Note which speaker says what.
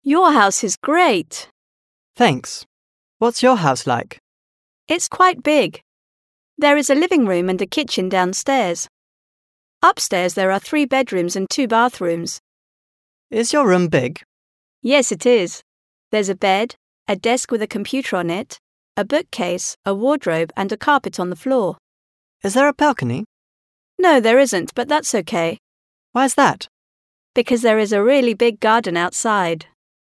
Speaker 1: Your house is great.
Speaker 2: Thanks. What's your house like?
Speaker 1: It's quite big. There is a living room and a kitchen downstairs. Upstairs there are 3 bedrooms and 2 bathrooms.
Speaker 2: Is your room big?
Speaker 1: Yes, it is. There's a bed, a desk with a computer on it, a bookcase, a wardrobe and a carpet on the floor.
Speaker 2: Is there a balcony?
Speaker 1: No, there isn't, but that's okay.
Speaker 2: Why's that?
Speaker 1: Because there is a really big garden outside.